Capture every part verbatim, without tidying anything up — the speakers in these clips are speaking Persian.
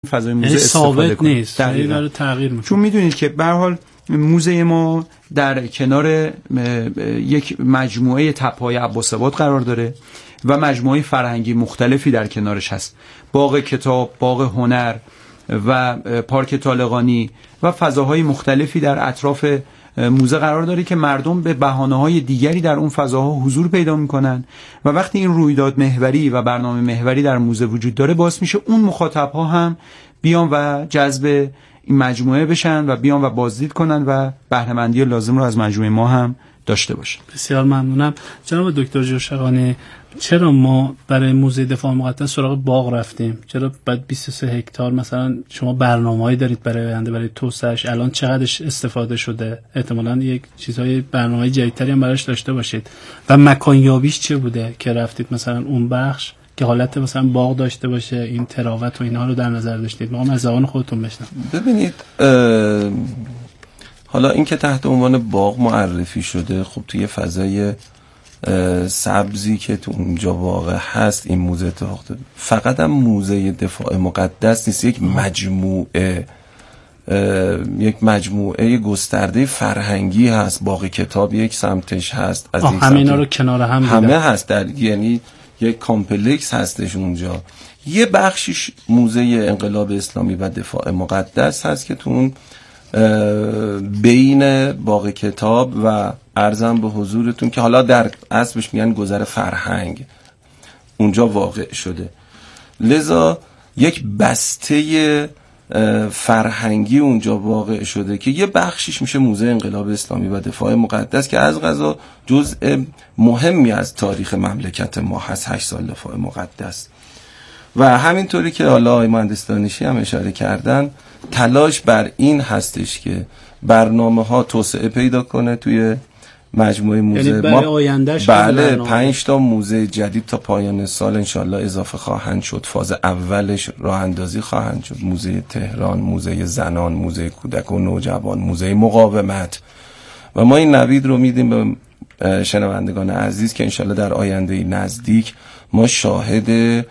فضای موزه استفاده کنیم. نیست، داره تغییر میکنه. چون میدونید که به هر حال موزه ما در کنار یک مجموعه تپه‌های عباس‌آباد قرار داره و مجموعه فرهنگی مختلفی در کنارش هست. باغ کتاب، باغ هنر و پارک طالقانی و فضاهای مختلفی در اطراف موزه قرار داره که مردم به بهانه‌های دیگری در اون فضاها حضور پیدا می‌کنن و وقتی این رویداد محوری و برنامه محوری در موزه وجود داره باعث میشه اون مخاطب‌ها هم بیان و جذب این مجموعه بشن و بیان و بازدید کنن و بهره‌مندی لازم رو از مجموعه ما هم داشته باشن. بسیار ممنونم جناب دکتر جوشقانی. چرا ما برای موزه دفاع مقدس سراغ باغ رفتیم؟ چرا بعد بیست و سه هکتار مثلا شما برنامه‌ای دارید برای آینده برای توسعه‌اش؟ الان چقدرش استفاده شده؟ احتمالاً یک چیزای برنامه‌ای جدیدتری هم براش داشته باشید. و مکان یابیش چه بوده که رفتید مثلا اون بخش که حالت مثلا باغ داشته باشه، این تراوت و اینها رو در نظر داشتید؟ ما از زبان خودتون بشنویم. ببینید حالا این که تحت عنوان باغ معرفی شده، خب توی فضای سبزی که تو اونجا واقع هست این موزه اتفاق داره. فقط هم موزه دفاع مقدس نیست، یک مجموعه یک مجموعه گسترده فرهنگی هست. باغ کتاب یک سمتش هست، از این همه اینا رو کنار هم همه دیدم. هست در یعنی یک کامپلکس هستش اونجا. یه بخشش موزه انقلاب اسلامی و دفاع مقدس هست که تو اون بین باغ کتاب و عرضم به حضورتون که حالا در اصلش میگن گذر فرهنگ اونجا واقع شده. لذا یک بسته فرهنگی اونجا واقع شده که یه بخشیش میشه موزه انقلاب اسلامی و دفاع مقدس که از قضا جزء مهمی از تاریخ مملکت ما هست، هشت سال دفاع مقدس. و همینطوری که حالا آقای مهندس دانشی هم اشاره کردن، تلاش بر این هستش که برنامه ها توسعه پیدا کنه توی مجموعه موزه. یعنی برای آیندهش بله پنج تا موزه جدید تا پایان سال انشالله اضافه خواهند شد. فاز اولش راه اندازی خواهند شد. موزه تهران، موزه زنان، موزه کودک و نوجوان، موزه مقاومت. و ما این نوید رو میدیم به شنوندگان عزیز که انشالله در آینده نزدیک ما شاهد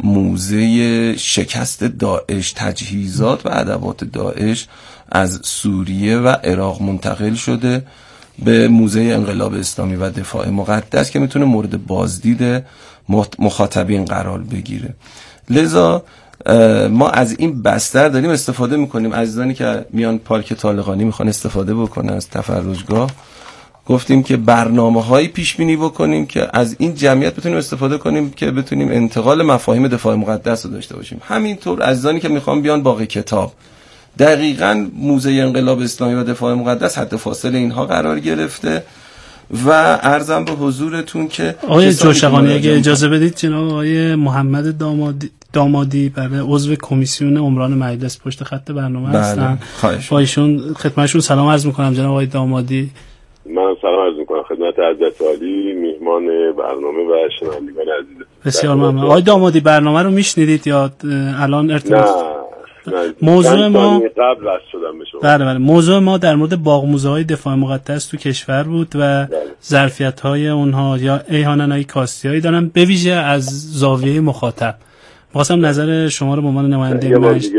موزه شکست داعش، تجهیزات و ادوات داعش از سوریه و عراق منتقل شده به موزه انقلاب اسلامی و دفاع مقدس که میتونه مورد بازدید مخاطبین قرار بگیره. لذا ما از این بستر داریم استفاده میکنیم. عزیزانی که میان پارک طالقانی میخوان استفاده بکنن از تفرجگاه، گفتیم که برنامه‌هایی پیش بینی بکنیم که از این جمعیت بتونیم استفاده کنیم که بتونیم انتقال مفاهیم دفاع مقدس رو داشته باشیم. همینطور عزیزانی که میخوان بیان باغ کتاب، دقیقاً موزه انقلاب اسلامی و دفاع مقدس حد فاصله اینها قرار گرفته. و عرضم به حضورتون که آقای جوشقانی اگه اجازه بدید جناب آقای محمد دامادی دامادی برای عضو کمیسیون عمران مجلس پشت خط برنامه بله. هستن. با ایشون خدمتشون سلام عرض میکنم. جناب آقای دامادی، من سلام عرض میکنم خدمت حضرت عالی میهمان برنامه و شنوندگان عزیز. بسیار ممنون. آقای دامادی برنامه رو میشنیدید یا الان ارتباط؟ نه نه موضوع ما قبل وصل شدم به شما. بله بله موضوع ما در مورد باغ موزه های دفاع مقدس تو کشور بود و ظرفیت های اونها یا ایهاننایی کاستیایی دارن به ویژه از زاویه مخاطب. خواستم نظر شما رو به عنوان نماینده مجلس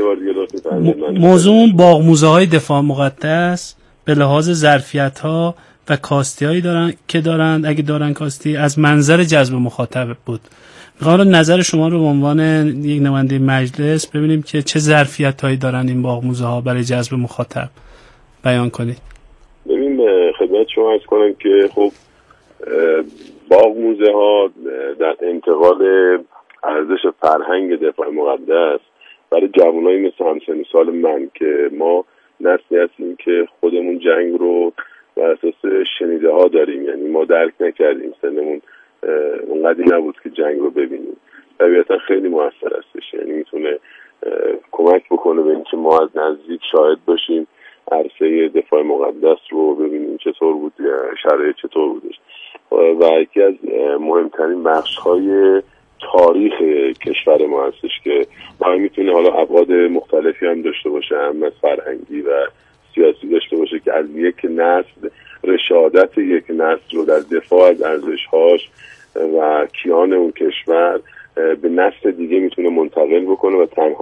موضوع باغ موزه های دفاع مقدس به لحاظ ظرفیت ها و کاستی هایی دارن که دارن اگه دارن کاستی از منظر جذب مخاطب بود. میخوام نظر شما رو به عنوان یک نماینده مجلس ببینیم که چه ظرفیت هایی دارن این باغ موزه ها برای جذب مخاطب بیان کنید. ببین خدمت شما عرض کنم که خب باغ موزه ها در انتقال ارزش فرهنگ دفاع مقدس برای جوانایی مثل همسن سال من که ما نسلی هستیم که خودمون جنگ رو بر اساس شنیده ها داریم، یعنی ما درک نکردیم، سنمون اونقدی نبود که جنگ رو ببینیم. طبیعتا خیلی موثر هستش، یعنی میتونه کمک بکنه به اینکه ما از نزدیک شاهد باشیم عرصه دفاع مقدس رو ببینیم چطور بود، شرایط چطور بودش. و یکی از مهمترین بخش های تاریخ کشور ما هستش که ما میتونه حالا ابعاد مختلفی هم داشته باشه، هم از فرهنگی و سیاسی داشته باشه که از یک نسل رشادت یک نسل رو در دفاع از ارزش‌هاش و کیان اون کشور به نسل دیگه میتونه منتقل بکنه و تنها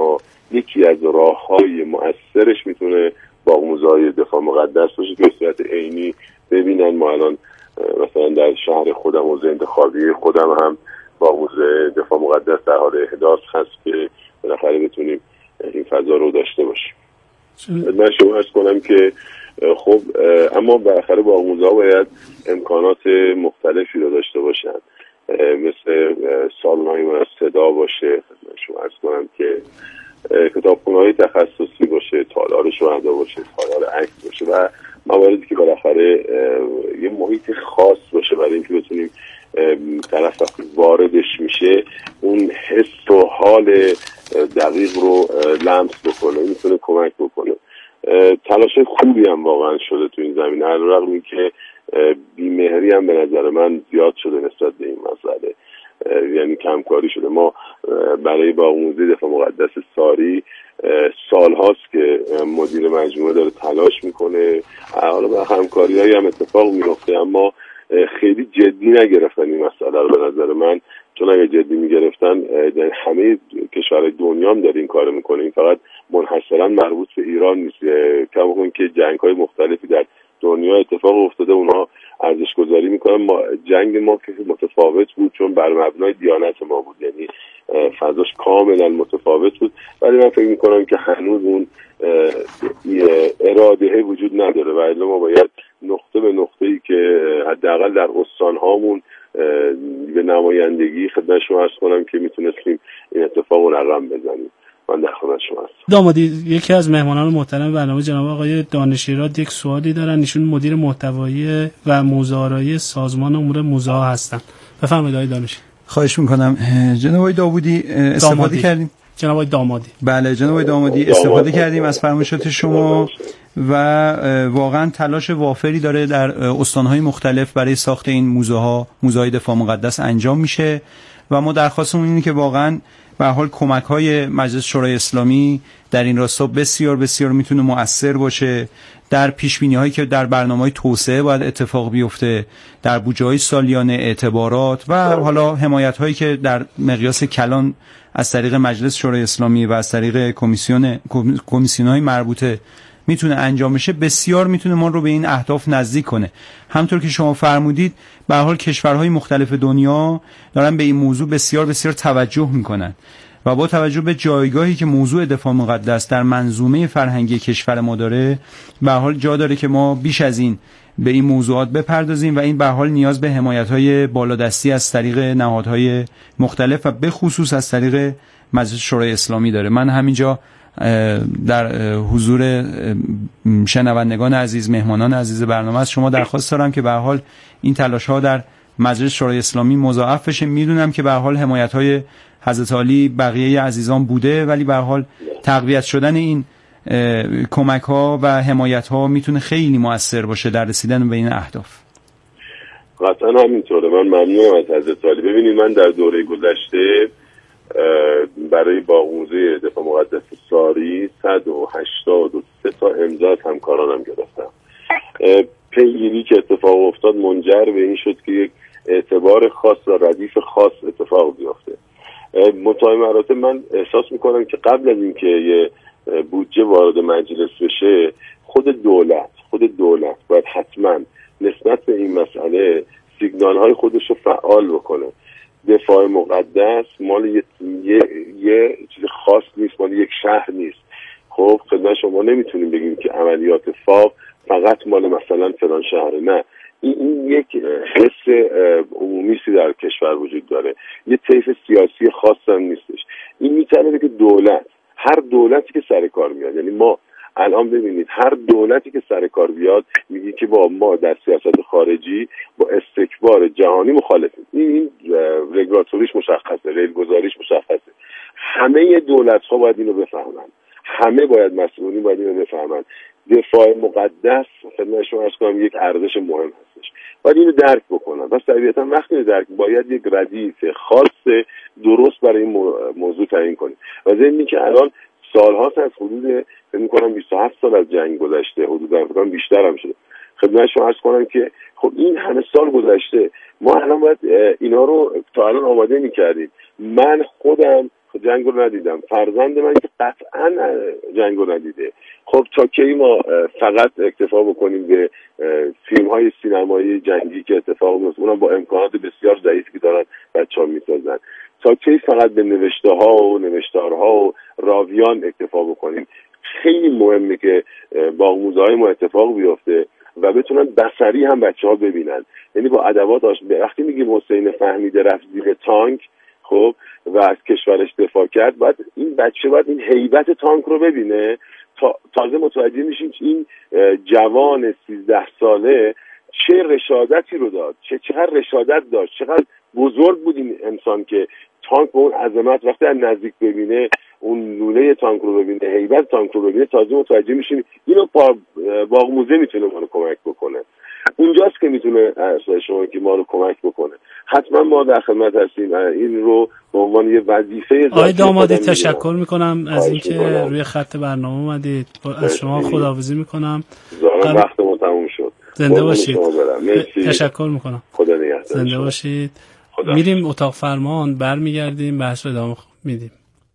یکی از راه‌های مؤثرش میتونه باغ موزه‌های دفاع مقدس باشه که به صورت عینی ببینن. ما الان مثلا در شهر خودم حوزه انتخابی خودم هم باغ موزه دفاع مقدس در حال احداث هست که بالاخره بتونیم این فضا رو داشته باشیم. من شما عرض کنم که خب اما بالاخره باغ موزه‌ها باید امکانات مختلفی رو داشته باشن، مثل سالن‌های صدا باشه، شما عرض کنم که کتابخونه‌های تخصصی باشه، تالار شهدا باشه، تالار عکس باشه و مواردی که بالاخره یه محیط خاص باشه برای اینکه بتونیم طرف وقتی واردش میشه اون حس و حال دقیق رو لمس بکنه، میتونه کمک بکنه. تلاش خوبی هم واقعا شده تو این زمینه، علیرغم اینکه بی‌مهری هم به نظر من زیاد شده نسبت به این مسئله، یعنی کمکاری شده. ما برای باغ موزه دفاع مقدس ساری سال هاست که مدیر مجموعه داره تلاش میکنه، حالا با همکاری هایی هم اتفاق میفته، اما خیلی جدی نگرفتن این مسئله رو به نظر من، چون اگه جدی میگرفتن همه کشورهای دنیا هم داره این کار میکنه، این فقط منحصرا مربوط به ایران نیست. کما کن که جنگ های مختلفی در دنیا اتفاق افتاده، اونها ارزش گذاری میکنن. ما جنگ ما که متفاوت بود چون بر مبنای دیانت ما بود، یعنی فضاش کاملا متفاوت بود، ولی من فکر میکنم که هنوز اون اراده وجود نداره و الا ما باید نقطه به نقطه‌ای که حداقل در استان‌هامون به نمایندگی خدمت شما عرض کنم که میتونستیم این اتفاق رو رقم بزنیم. من در خدمت شما هستم. دامادی، یکی از مهمانان محترم برنامه جناب آقای دانشیراد یک سوالی دارن. ایشون مدیر محتوایی و موزه‌آرایی سازمان امور موزه‌ها هستن. بفرمایید آقای دانشی. خواهش میکنم. جناب آقای داوودی استفاده دامادی. کردیم. جناب آقای دامادی. بله جناب آقای دامادی استفاده کردیم از فرمایشات شما و واقعا تلاش وافری داره در استان‌های مختلف برای ساخت این موزه‌ها، موزه‌های دفاع مقدس انجام میشه و ما درخواستمون اینه که واقعا به هر حال کمک‌های مجلس شورای اسلامی در این راستا بسیار بسیار میتونه مؤثر باشه. در پیش‌بینی‌هایی که در برنامه‌های توسعه باید اتفاق بیفته، در بودجه‌های سالیانه، اعتبارات و حالا حمایت‌هایی که در مقیاس کلان از طریق مجلس شورای اسلامی و از طریق کمیسیون کمیسیون‌های مربوطه میتونه انجام بشه، بسیار میتونه ما رو به این اهداف نزدیک کنه. همونطور که شما فرمودید به هر حال کشورهای مختلف دنیا دارن به این موضوع بسیار بسیار توجه میکنن و با توجه به جایگاهی که موضوع دفاع مقدس در منظومه فرهنگی کشور ما داره، به هر حال جا داره که ما بیش از این به این موضوعات بپردازیم و این به هر حال نیاز به حمایت‌های بالادستی از طریق نهادهای مختلف و به خصوص از طریق مجلس شورای اسلامی داره. من همینجا در حضور شنوندگان عزیز، مهمانان عزیز برنامه از شما درخواست دارم که به هر حال این تلاش‌ها در مجلس شورای اسلامی مضاعف بشه. میدونم که به هر حال حمایت‌های حضرت عالی بقیه عزیزان بوده، ولی به هر حال تقویت شدن این کمک‌ها و حمایت‌ها میتونه خیلی مؤثر باشه در رسیدن به این اهداف. قطعا همینطوره. من ممنونم از حضرت عالی. ببینید من در دوره گذشته برای باغ موزه دفاع مقدس ساری صد و هشتاد و سه تا امضا از همکارانم گرفتم. پیگیری که اتفاق افتاد منجر به این شد که یک اعتبار خاص و ردیف خاص اتفاق بیفته. منتهای مراتب من احساس میکنم که قبل از اینکه یه بودجه وارد مجلس بشه، خود دولت خود دولت باید حتما نسبت به این مسئله سیگنال های خودش رو فعال بکنه. دفاع مقدس مال یه, یه, یه چیز خاص نیست، مال یک شهر نیست. خب خدمت شما نمیتونیم بگیم که عملیات فاو فقط مال مثلا فلان شهره، نه، این, این یک حس عمومیسی در کشور وجود داره، یه طیف سیاسی خاص هم نیستش. این میتونه که دولت، هر دولتی که سر کار میاد، یعنی ما الان ببینید هر دولتی که سر کار بیاد میگه که با ما در سیاست خارجی با استکبار جهانی مخالفیم. این رگولاتوریش مشخصه، ریلگذاریش مشخصه. همه دولت ها باید اینو بفهمن، همه باید مسئولین باید اینو بفهمن. دفاع مقدس خدمت شما عرض کنم یک ارزش مهم هستش، باید اینو درک بکنن. پس طبیعتا وقتی اینو درک باید یک ردیف خاص درست برای این موضوع تعیین کنیم. و ضمن که الان سال‌هاست از حدود فکر می‌کنم بیست و هفت سال از جنگ گذشته، حدوداً فکر کنم بیشتر هم شده. خدمت شما عرض کنم که خب این همه سال گذشته، ما الان باید اینا رو تا الان آماده می‌کردیم. من خودم جنگ رو ندیدم، فرزند من که قطعا جنگ رو ندیده. خب تا کی ما فقط اکتفا بکنیم به فیلم های سینمایی جنگی که اتفاق میفته، اونم با امکانات بسیار ضعیفی که دارن بچه‌ها میسازن؟ تا کی فقط به نوشته ها و نوشتارها و راویان اکتفا بکنیم؟ خیلی مهمه که باغموزه های ما اتفاق بیفته و بتونن بصری هم بچه‌ها ببینن. یعنی با ادوات آشنا. وقتی میگیم حسین فهمیده رفت زیر تانک خب و از کشورش دفاع کرد، بعد این بچه باید این هیبت تانک رو ببینه تا تازه متوجه میشین که این جوان سیزده ساله چه رشادتی رو داد، چه چقدر رشادت داشت، چقدر بزرگ بود این انسان که تانک به اون عظمت وقتی از نزدیک ببینه، اون لوله تانک رو ببینه، هیبت تانک رو ببینه، تازه متوجه میشین اینو باغموزه میتونه ما رو کمک بکنه. اونجاست که میتونه شما که ما رو کمک بکنه. حتما ما در خدمت هستیم. این رو به عنوان یه وظیفه آقای دامادی تشکر میکنم از اینکه روی خط برنامه اومدید. از شما خداحافظی میکنم. ظاهرا وقتمون تموم شد. زنده باشید. تشکر میکنم. خدا نگهدار. زنده باشید. میریم اتاق فرمان، برمیگردیم بحث رو ادامه میدیم.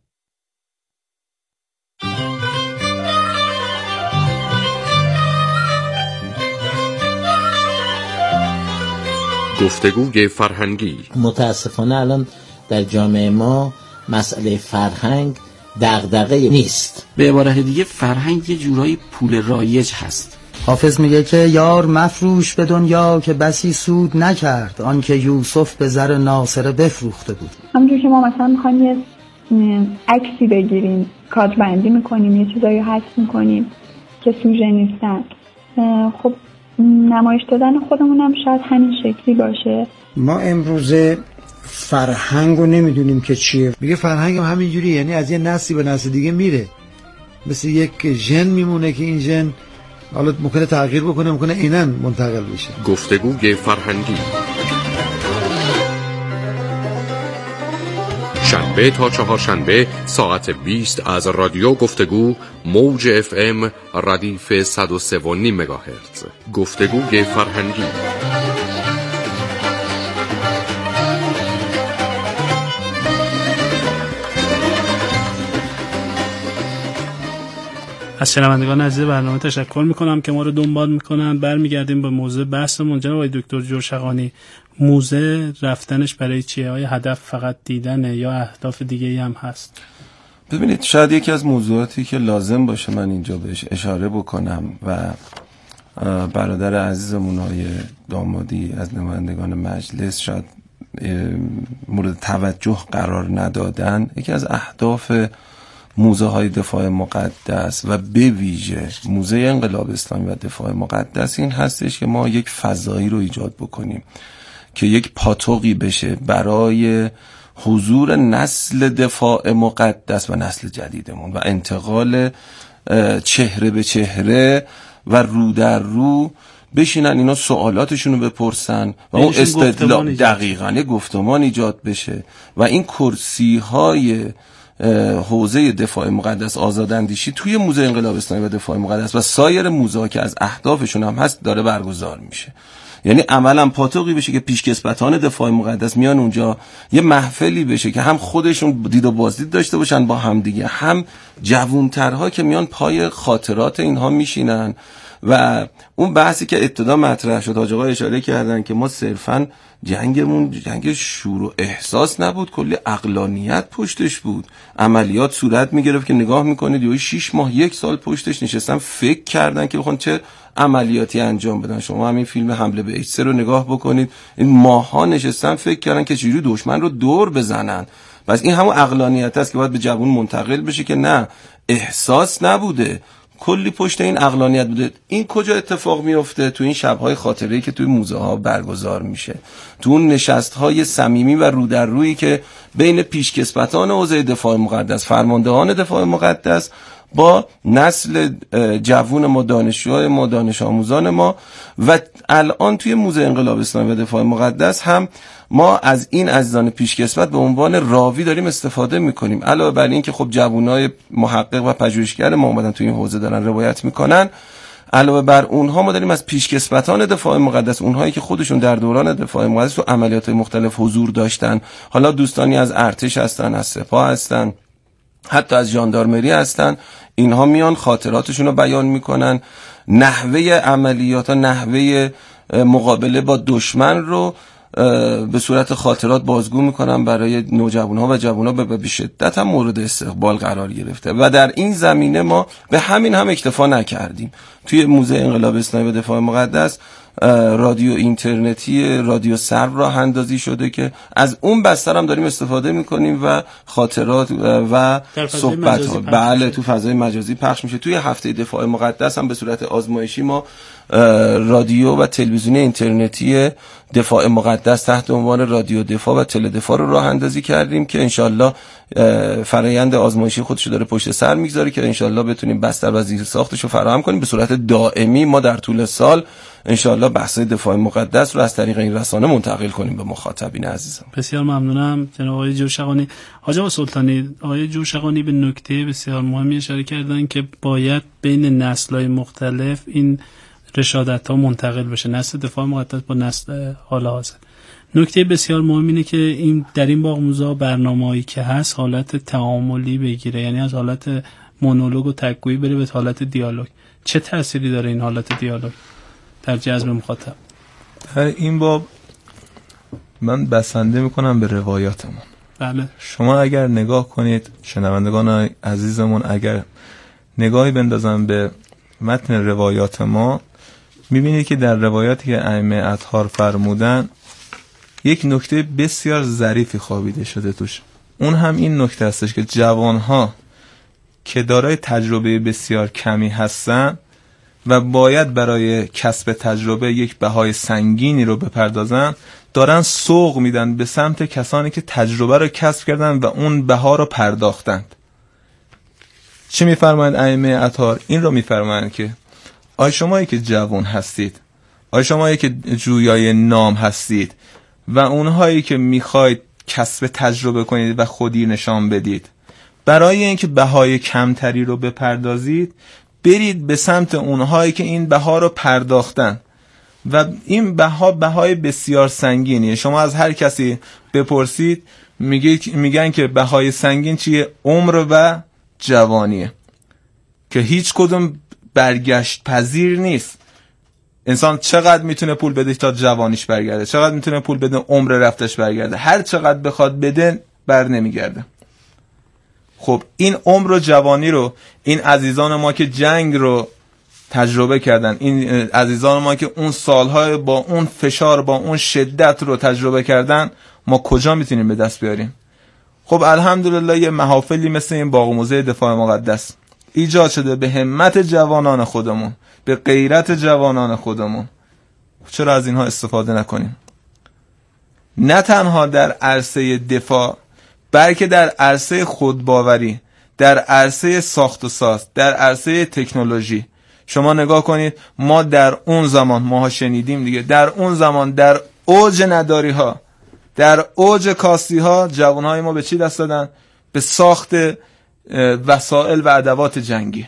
گفتگوی فرهنگی. متاسفانه الان در جامعه ما مسئله فرهنگ دغدغه نیست. به عبارت دیگه فرهنگ یه جورایی پول رایج هست. حافظ میگه که یار مفروش به دنیا که بسی سود نکرد، آن که یوسف به زر ناصره بفروخته بود. همونجور که ما مثلا میخوایم یه عکسی بگیریم، کادر بندی میکنیم، یه چیزایی حذف میکنیم که سوژه نیستن، خب نمایش دادن خودمون هم شاید همین شکلی باشه. ما امروزه فرهنگ رو نمیدونیم که چیه. میگه فرهنگ هم همینجوری، یعنی از یه نسلی به نسل دیگه میره، مثل یک ژن میمونه که این ژن حالا ممکنه تغییر بکنه، ممکنه عیناً منتقل بشه. گفتگوی فرهنگی شنبه تا چهارشنبه ساعت بیست از رادیو گفتگو موج اف ام ردیف صد و سه و نیم مگاهرتز. گفتگوی فرهنگی. از شنوندگان عزیز برنامه تشکر میکنم که ما رو دنبال میکنن. برمیگردیم به موضوع بحثمون. جناب آقای دکتر جورشقانی، موزه رفتنش برای چیه؟ آیا هدف فقط دیدنه یا اهداف دیگه‌ای هم هست؟ ببینید، شاید یکی از موضوعاتی که لازم باشه من اینجا بهش اشاره بکنم و برادر عزیزمون های دامادی از نمایندگان مجلس شاید مورد توجه قرار ندادن، یکی از اهداف موزه های دفاع مقدس و به ویژه موزه انقلاب اسلامی و دفاع مقدس این هستش که ما یک فضایی رو ایجاد بکنیم که یک پاتوقی بشه برای حضور نسل دفاع مقدس و نسل جدیدمون و انتقال چهره به چهره و رو در رو بشینن اینا سوالاتشون رو بپرسن و اون استدلال دقیقاً گفتمان ایجاد بشه و این کرسی های حوزه دفاع مقدس آزاداندیشی توی موزه انقلاب اسلامی و دفاع مقدس و سایر موزه‌ها که از اهدافشون هم هست داره برگزار میشه. یعنی عملا پاتوقی بشه که پیشکسوتان دفاع مقدس میان اونجا، یه محفلی بشه که هم خودشون دید و بازدید داشته باشن با هم دیگه، هم جوانترها که میان پای خاطرات اینها میشینن و اون بحثی که ابتدا مطرح شد حاج آقا اشاره کردن که ما صرفاً جنگمون جنگ شور و احساس نبود، کلی عقلانیت پشتش بود. عملیات صورت میگرفت که نگاه میکنید یه شش ماه یک سال پشتش نشستن فکر کردن که بخوان چه عملیاتی انجام بدن. شما همین فیلم حمله به اچ سه رو نگاه بکنید، این ماها نشستن فکر کردن که چجوری دشمن رو دور بزنن. بس این همون عقلانیت است که باید به جوان منتقل بشه که نه، احساس نبوده، کلی پشت این عقلانیت بوده. این کجا اتفاق میفته؟ تو این شب‌های خاطره‌ای که توی موزه ها برگزار میشه، تو اون نشست‌های صمیمی و رو در رویی که بین پیشکسوتان حوزه دفاع مقدس، فرماندهان دفاع مقدس با نسل جوون ما، دانشجوهای ما، دانش آموزان ما و الان توی موزه انقلاب اسلامی و دفاع مقدس هم ما از این عزیزان پیشکسوت به عنوان راوی داریم استفاده میکنیم. علاوه بر این که خب جوانای محقق و پژوهشگر ما اومدن توی این حوزه دارن روایت میکنن، علاوه بر اونها ما داریم از پیشکسوتان دفاع مقدس، اونهایی که خودشون در دوران دفاع مقدس تو عملیات مختلف حضور داشتن، حالا دوستانی از ارتش هستن، از سپاه هستن، حتی از ژاندارمری هستن، اینها میان خاطراتشون رو بیان میکنن، نحوه عملیات و نحوه مقابله با دشمن رو به صورت خاطرات بازگو میکنن برای نوجوانها و جوانها به شدت هم مورد استقبال قرار گرفته. و در این زمینه ما به همین هم اکتفا نکردیم. توی موزه انقلاب اسلامی و دفاع مقدس رادیو اینترنتی رادیو سرو راه اندازی شده که از اون بستر هم داریم استفاده میکنیم و خاطرات و صحبت ها بله تو فضای مجازی پخش میشه. توی هفته دفاع مقدس هم به صورت آزمایشی ما رادیو و تلویزیون اینترنتی دفاع مقدس تحت عنوان رادیو دفاع و تله دفاع رو راه اندازی کردیم که انشالله فرایند آزمایشی خودشو داره پشت سر میگذاره که انشالله بتونیم بستر و زیر ساختش رو فراهم کنیم. به صورت دائمی ما در طول سال انشالله بحث دفاع مقدس رو از طریق این رسانه منتقل کنیم به مخاطبین عزیزم. بسیار ممنونم جناب آقای جوشقانی. حاج آقا سلطانی، آقای جوشقانی به نکته بسیار مهمی اشاره کردن که باید بین نسل‌های مختلف این رشادت‌ها منتقل بشه، نسل دفاع مقدس با نسل حال حاضر. نکته بسیار مهم اینه که این در این باغ موزه برنامه‌ای که هست حالت تعاملی بگیره، یعنی از حالت مونولوگ و تک‌گویی بره به حالت دیالوگ. چه تأثیری داره این حالت دیالوگ در جذب مخاطب؟ در این باب من بسنده میکنم به روایاتمون. بله. شما اگر نگاه کنید، شنوندگان عزیزمون اگر نگاهی بندازن به متن روایات ما، میبینید که در روایاتی که ائمه اطهار فرمودن یک نکته بسیار ظریفی خوابیده شده توش. اون هم این نکته هستش که جوانها که دارای تجربه بسیار کمی هستن و باید برای کسب تجربه یک بهای سنگینی رو بپردازن، دارن سوق میدن به سمت کسانی که تجربه رو کسب کردن و اون بها رو پرداختند. چی میفرمایند ائمه اطهار؟ این رو میفرمایند که آی شمایی که جوان هستید، آی شمایی که جویای نام هستید و اونهایی که میخواید کسب تجربه کنید و خودی نشان بدید، برای اینکه بهای کمتری رو بپردازید برید به سمت اونهایی که این بها رو پرداختن و این بها بهای بسیار سنگینیه. شما از هر کسی بپرسید میگه میگن که بهای سنگین چیه؟ عمر و جوانیه که هیچ کدوم برگشت پذیر نیست. انسان چقدر میتونه پول بده تا جوانیش برگرده، چقدر میتونه پول بده عمر رفتش برگرده، هر چقدر بخواد بده بر نمیگرده. خب این عمر و جوانی رو این عزیزان ما که جنگ رو تجربه کردن، این عزیزان ما که اون سالهای با اون فشار با اون شدت رو تجربه کردن، ما کجا میتونیم به دست بیاریم؟ خب الحمدلله یه محافلی مثل این باغ موزه دفاع مقدس ایجاد شده به همت جوانان خودمون، به غیرت جوانان خودمون. چرا از اینها استفاده نکنیم؟ نه تنها در عرصه دفاع بلکه در عرصه خودباوری، در عرصه ساخت و ساز، در عرصه تکنولوژی. شما نگاه کنید، ما در اون زمان، ماها شنیدیم دیگه، در اون زمان در اوج نداری ها، در اوج کاستی ها، جوانهای ما به چی دست دادن؟ به ساخت وسایل و ادوات جنگی.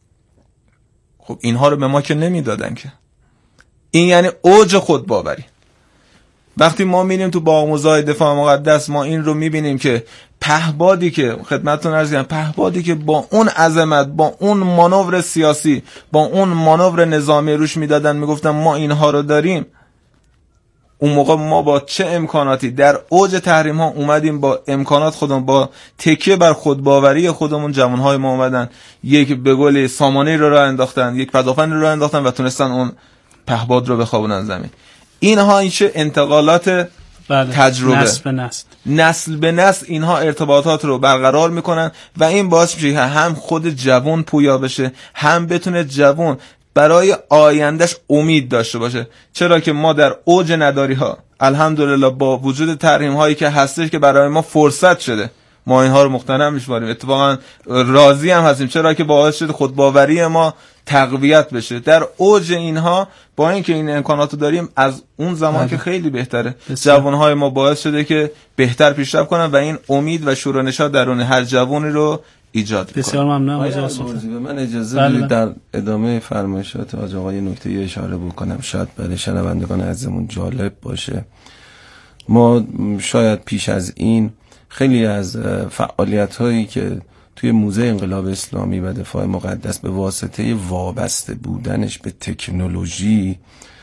خب اینها رو به ما که نمیدادن که. این یعنی اوج خودباوری. وقتی ما میریم تو باغ موزه دفاع مقدس، ما این رو میبینیم که پهبادی که خدمتتون عرض کردم، پهبادی که با اون عظمت، با اون مانور سیاسی، با اون مانور نظامی روش میدادن، میگفتن ما اینها رو داریم. اون موقع ما با چه امکاناتی در اوج تحریم ها اومدیم، با امکانات خودمون، با تکیه بر خودباوری خودمون، جوانهای ما اومدن یک به قول سامانه رو راه انداختن، یک پدافند رو راه انداختن و تونستن اون پهباد رو بخوابونن زمین. اینها این چه انتقالات بله. تجربه نسل به نسل نسل به نسل اینها ارتباطات رو برقرار میکنن و این باعث میشه هم خود جوان پویا بشه، هم بتونه جوان برای آیندهش امید داشته باشه. چرا که ما در اوج نداری ها الحمدلله با وجود تحریم هایی که هستش که برای ما فرصت شده، ما اینها رو مقتنم میشماریم، اتفاقا راضی هم هستیم، چرا که باعث شده خودباوری ما تقویت بشه. در اوج اینها با اینکه این امکاناتو داریم، از اون زمان که خیلی بهتره، جوانهای ما باعث شده که بهتر پیشرفت کنن و این امید و شور و نشاط درون هر جوانی رو ایجاد کنه. بسیار ممنونم از آقای من اجازه بدید در ادامه فرمایشات حاج آقای نکته اشاره بکنم، شاید برای شنوندگان عزیزمون جالب باشه. ما شاید پیش از این خیلی از فعالیت هایی که توی موزه انقلاب اسلامی و دفاع مقدس به واسطه وابسته بودنش به تکنولوژی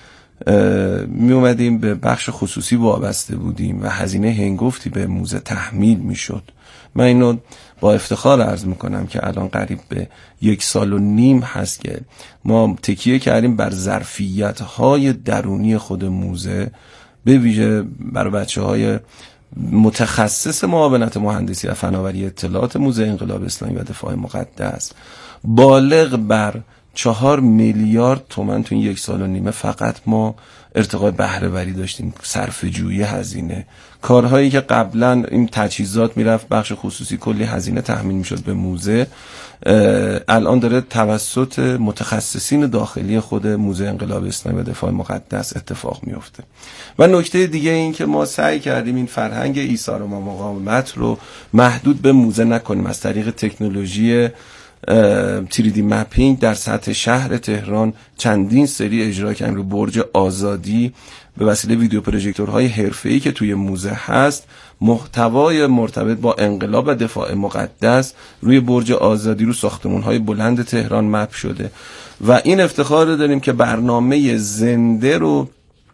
می اومدیم به بخش خصوصی وابسته بودیم و هزینه هنگفتی به موزه تحمیل می شد. من اینو با افتخار عرض میکنم که الان قریب به یک سال و نیم هست که ما تکیه کردیم بر ظرفیت های درونی خود موزه، به ویژه برای بچه های متخصص معاونت مهندسی و فناوری اطلاعات موزه انقلاب اسلامی و دفاع مقدس بالغ بر چهار میلیارد تومان تو این یک سال و نیمه فقط ما ارتقای بهره وری داشتیم، صرفه جویی هزینه، کارهایی که قبلا این تجهیزات میرفت بخش خصوصی کلی هزینه تحمیل میشد به موزه، الان داره توسط متخصصین داخلی خود موزه انقلاب اسلامی و دفاع مقدس اتفاق میفته. و نکته دیگه این که ما سعی کردیم این فرهنگ ایثار و مقاومت رو محدود به موزه نکنیم، از طریق تکنولوژی تری دی مپینگ در سطح شهر تهران چندین سری اجرا کردیم. رو برج آزادی به وسیله ویدیو پروژکتورهای حرفه‌ای که توی موزه هست، محتوای مرتبط با انقلاب و دفاع مقدس روی برج آزادی رو ساختمان‌های بلند تهران مپ شده و این افتخار رو داریم که برنامه زنده رو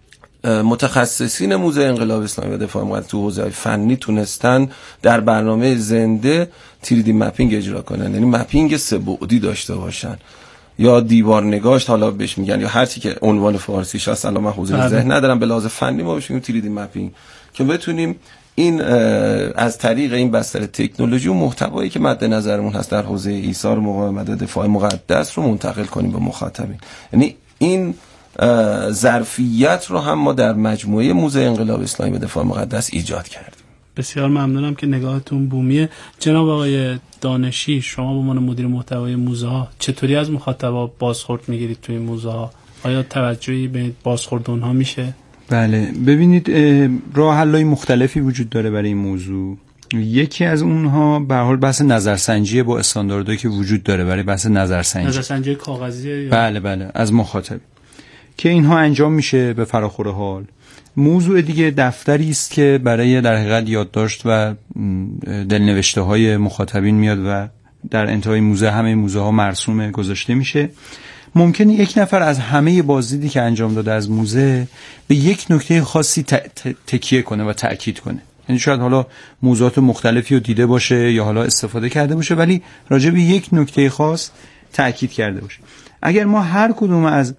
متخصصین موزه انقلاب اسلامی و دفاع مقدس تو حوزه فنی تونستن در برنامه زنده تری دی مپینگ اجرا کنن، یعنی مپینگ سه بعدی داشته باشن یا دیوار نگاشت حالا بهش میگن یا هر چی که عنوان فارسیش هست، الان من حوزه ذهن ندارم، به لحاظ فنی ما بهش میگیم تری دی مپینگ، که بتونیم این از طریق این بستر تکنولوژی و محتوایی که مد نظرمون هست در حوزه ایثار مقاومت دفاع مقدس رو منتقل کنیم به مخاطبین. یعنی این ظرفیت رو هم ما در مجموعه موزه انقلاب اسلامی و دفاع مقدس ایجاد کردیم. بسیار ممنونم که نگاهتون بومیه. جناب آقای دانشی، شما به عنوان مدیر محتوای موزه ها چطوری از مخاطبا بازخورد میگیرید توی موزه ها؟ آیا توجهی به بازخورد اونها میشه؟ بله، ببینید راه حل‌های مختلفی وجود داره برای این موضوع. یکی از اونها به هر حال بحث نظرسنجی با استانداردهایی که وجود داره برای بحث نظرسنجی. نظرسنجی کاغذی؟ بله بله، از مخاطب که اینها انجام میشه به فراخور حال. موضوع دیگه دفتری است که برای در حقیقت یادداشت و دلنوشته های مخاطبین میاد و در انتهای موزه همه موزه ها مرسوم گذاشته میشه. ممکنه یک نفر از همه بازدیدی که انجام داده از موزه به یک نکته خاصی تکیه کنه و تأکید کنه. یعنی شاید حالا موضوعات مختلفی رو دیده باشه یا حالا استفاده کرده باشه ولی راجع به یک نکته خاص تأکید کرده باشه. اگر ما هر کدوم از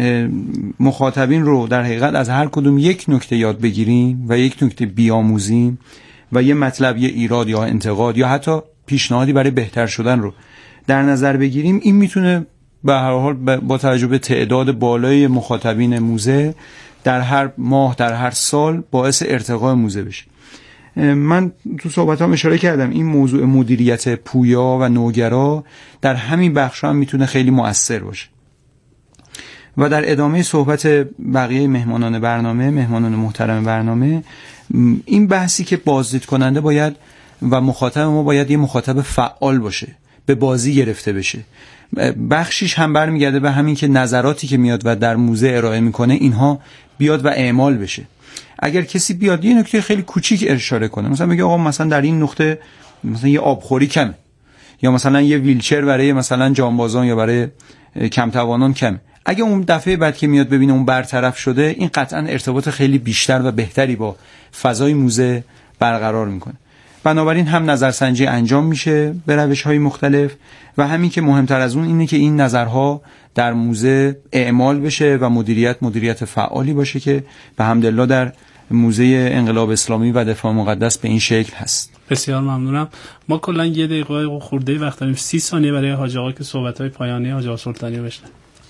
مخاطبین رو در حقیقت از هر کدوم یک نکته یاد بگیریم و یک نکته بیاموزیم و یه مطلب، یه ایراد یا انتقاد یا حتی پیشنهادی برای بهتر شدن رو در نظر بگیریم، این میتونه به هر حال با توجه به تعداد بالای مخاطبین موزه در هر ماه در هر سال باعث ارتقای موزه بشه. من تو صحبتام اشاره کردم این موضوع مدیریت پویا و نوگرا در همین بخش هم میتونه خیلی مؤثر باشه. و در ادامه صحبت بقیه مهمانان برنامه، مهمانان محترم برنامه، این بحثی که بازدید کننده باید و مخاطب ما باید یه مخاطب فعال باشه، به بازی گرفته بشه. بخشیش هم برمیگرده به همین که نظراتی که میاد و در موزه ارائه میکنه اینها بیاد و اعمال بشه. اگر کسی بیاد یه نکته خیلی کوچیک اشاره کنه، مثلا بگه آقا مثلا در این نقطه مثلا یه آبخوری کمه یا مثلا یه ویلچر برای مثلا جانبازان یا برای کم توانان کمه، اگه اون دفعه بعد که میاد ببینه اون برطرف شده، این قطعا ارتباط خیلی بیشتر و بهتری با فضای موزه برقرار میکنه. بنابراین هم نظرسنجی انجام میشه به روش‌های مختلف و همین که مهمتر از اون اینه که این نظرها در موزه اعمال بشه و مدیریت مدیریت فعالی باشه که به حمدالله در موزه انقلاب اسلامی و دفاع مقدس به این شکل هست. بسیار ممنونم. ما کلا یه دقیقه خورده وقت داریم، سی ثانیه برای حاج آقا که صحبت‌های پایانی حاج آقا سلطانی بشنویم.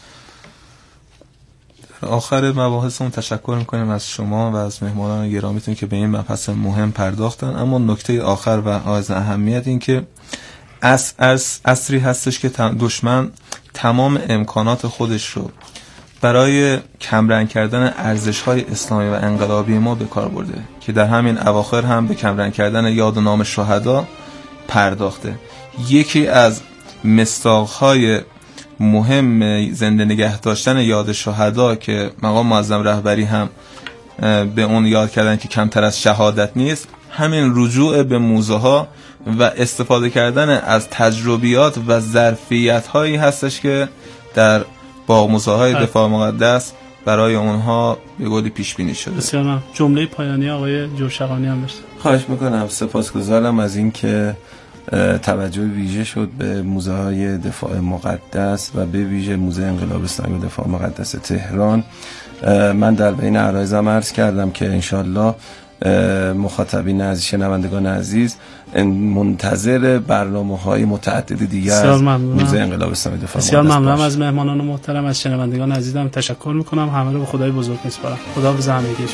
آخر مباحثمون تشکر میکنیم از شما و از مهمانان گرامیتون که به این مبحث مهم پرداختن. اما نکته آخر و از اهمیت این که از از عصری هستش که دشمن تمام امکانات خودش رو برای کمرنگ کردن ارزش‌های اسلامی و انقلابی ما به کار برده که در همین اواخر هم به کمرنگ کردن یاد و نام شهدا پرداخته یکی از مصداق‌های مهم زنده نگه داشتن یاد شهدا که مقام معظم رهبری هم به اون یاد کردن که کمتر از شهادت نیست، همین رجوع به موزه ها و استفاده کردن از تجربیات و ظرفیت هایی هستش که در باغ موزه های دفاع مقدس برای اونها به قولی پیش بینی شده. بسیار ممنون. جمله پایانی آقای جوشقانی هم برسید. خواهش میکنم. سپاسگزارم از این که توجه ویژه شد به موزه های دفاع مقدس و به ویژه موزه انقلاب اسلامی و دفاع مقدس تهران. من در بین عرایزم عرض کردم که انشالله مخاطبین عزیز، شنوندگان عزیز، منتظر برنامه‌های متعدد دیگر از موزه انقلاب اسلامی دفاع مقدس. بسیار ممنونم از مهمانان محترم، از شنوندگان عزیزم تشکر میکنم. همه رو به خدای بزرگ میسپارم. خدا به زحمتش.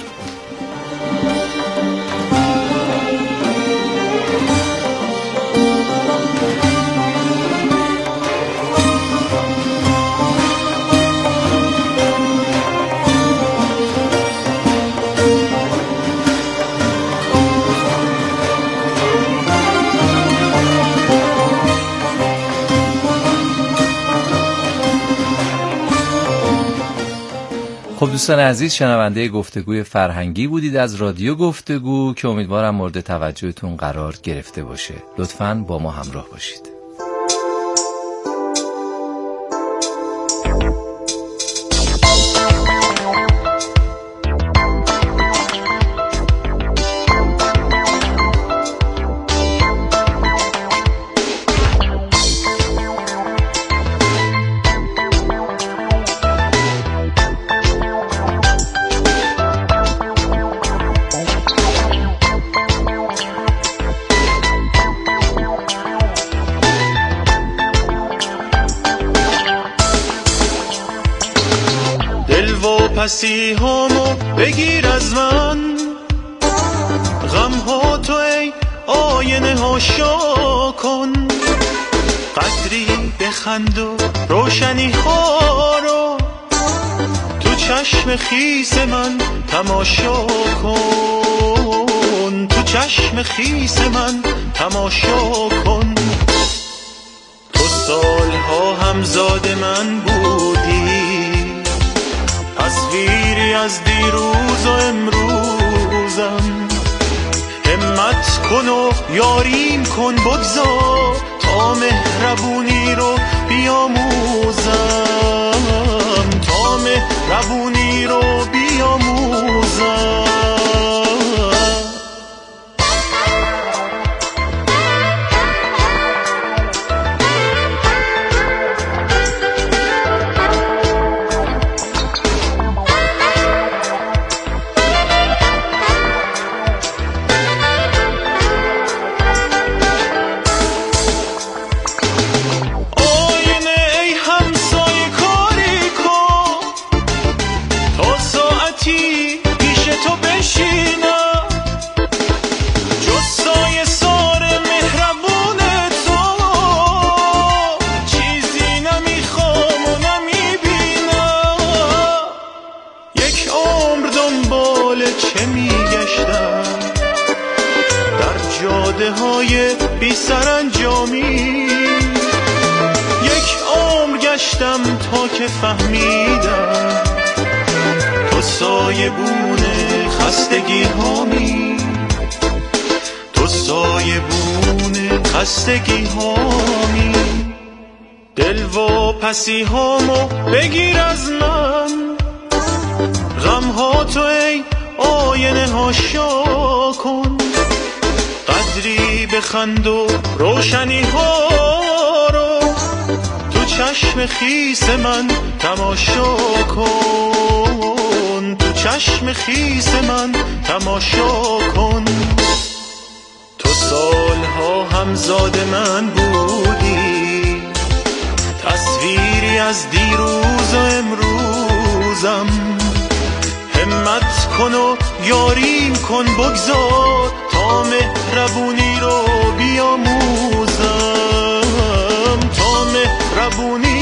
خب دوستان عزیز، شنونده گفتگوی فرهنگی بودید از رادیو گفتگو که امیدوارم مورد توجهتون قرار گرفته باشه. لطفاً با ما همراه باشید. پسی همو بگیر از من، غم ها تو ای آینه ها شا کن، قدری بخند و روشنی ها رو تو چشم خیس من تماشا کن، تو چشم خیس من تماشا کن. تو سالها همزاد من بودی، تصویری از دیروز و امروزم، همت کن و یاریم کن، بگذار تا مهربونی رو بیاموزم، تا مهربونی رو بیاموزم. های بی سرانجامی، یک عمر گشتم تا که فهمیدم تو سایبون خستگی هامی، تو سایبون خستگی هامی. دل و پسی هامو بگیر از من، غم ها تو ای آینه ها شا کن، قدری بخند و روشنی ها رو تو چشم خیس من تماشا کن، تو چشم خیس من تماشا کن. تو سالها همزاد من بودی، تصویری از دیروز و امروزم، همت کن و یاریم کن، بگذار تا مهربونی رو بیاموزم، تا مهربونی